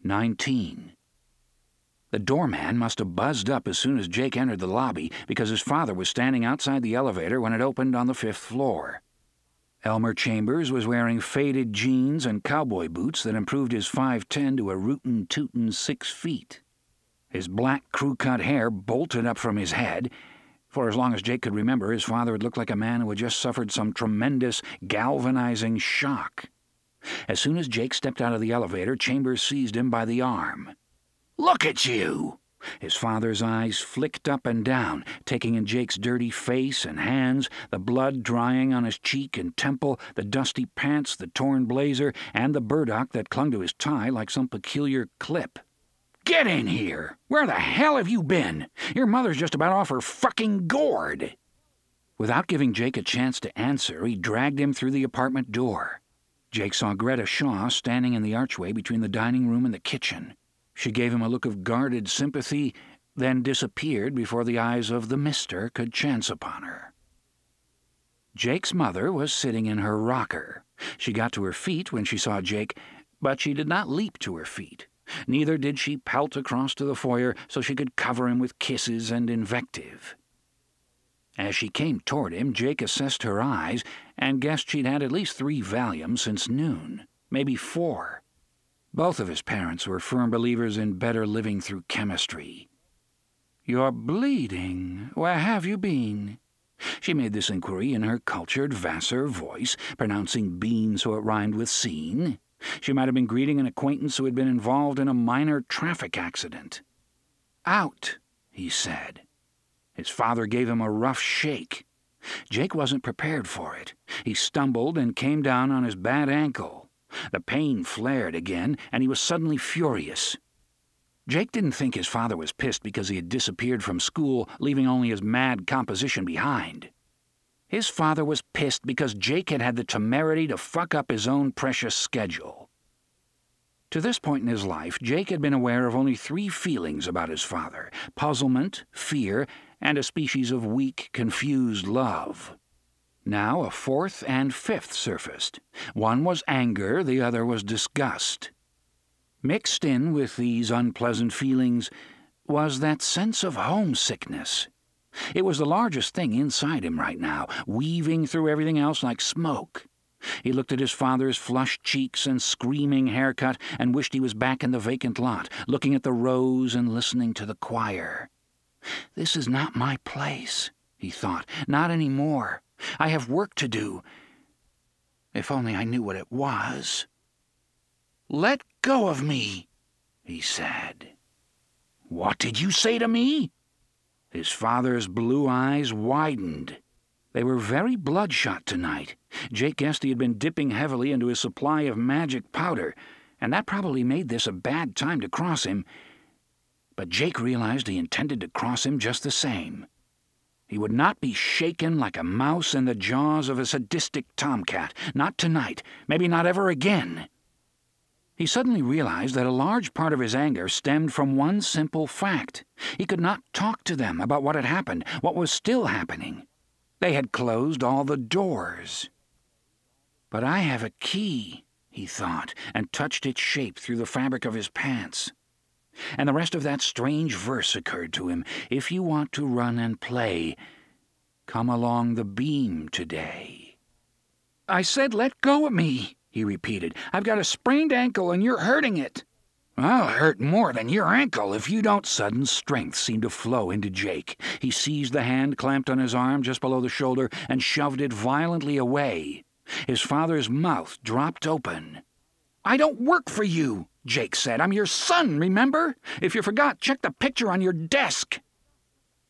19. The doorman must have buzzed up as soon as Jake entered the lobby because his father was standing outside the elevator when it opened on the 5th floor. Elmer Chambers was wearing faded jeans and cowboy boots that improved his 5'10" to a rootin'-tootin' 6 feet. His black crew-cut hair bolted up from his head. For as long as Jake could remember, his father had looked like a man who had just suffered some tremendous, galvanizing shock. As soon as Jake stepped out of the elevator, Chambers seized him by the arm. "Look at you!" His father's eyes flicked up and down, taking in Jake's dirty face and hands, the blood drying on his cheek and temple, the dusty pants, the torn blazer, and the burdock that clung to his tie like some peculiar clip. "Get in here! Where the hell have you been? Your mother's just about off her fucking gourd!" Without giving Jake a chance to answer, he dragged him through the apartment door. Jake saw Greta Shaw standing in the archway between the dining room and the kitchen. She gave him a look of guarded sympathy, then disappeared before the eyes of the mister could chance upon her. Jake's mother was sitting in her rocker. She got to her feet when she saw Jake, but she did not leap to her feet. Neither did she pelt across to the foyer so she could cover him with kisses and invective. As she came toward him, Jake assessed her eyes and guessed she'd had at least 3 Valiums since noon, maybe 4. Both of his parents were firm believers in better living through chemistry. "You're bleeding. Where have you been?" She made this inquiry in her cultured Vassar voice, pronouncing bean so it rhymed with seen. She might have been greeting an acquaintance who had been involved in a minor traffic accident. "Out," he said. His father gave him a rough shake. Jake wasn't prepared for it. He stumbled and came down on his bad ankle. The pain flared again, and he was suddenly furious. Jake didn't think his father was pissed because he had disappeared from school, leaving only his mad composition behind. His father was pissed because Jake had had the temerity to fuck up his own precious schedule. To this point in his life, Jake had been aware of only 3 feelings about his father: puzzlement, fear, and a species of weak, confused love. Now a 4th and 5th surfaced. One was anger, the other was disgust. Mixed in with these unpleasant feelings was that sense of homesickness. It was the largest thing inside him right now, weaving through everything else like smoke. He looked at his father's flushed cheeks and screaming haircut and wished he was back in the vacant lot, looking at the rows and listening to the choir. "This is not my place," he thought. "Not anymore. I have work to do. If only I knew what it was." "Let go of me," he said. "What did you say to me?" His father's blue eyes widened. They were very bloodshot tonight. Jake guessed he had been dipping heavily into his supply of magic powder, and that probably made this a bad time to cross him. But Jake realized he intended to cross him just the same. He would not be shaken like a mouse in the jaws of a sadistic tomcat. Not tonight. Maybe not ever again. He suddenly realized that a large part of his anger stemmed from one simple fact. He could not talk to them about what had happened, what was still happening. They had closed all the doors. "But I have a key," he thought, and touched its shape through the fabric of his pants. And the rest of that strange verse occurred to him. "If you want to run and play, come along the beam today." "I said let go of me," he repeated. "I've got a sprained ankle and you're hurting it." "I'll hurt more than your ankle if you don't." Sudden strength seemed to flow into Jake. He seized the hand clamped on his arm just below the shoulder and shoved it violently away. His father's mouth dropped open. "I don't work for you," Jake said. "I'm your son, remember? If you forgot, check the picture on your desk."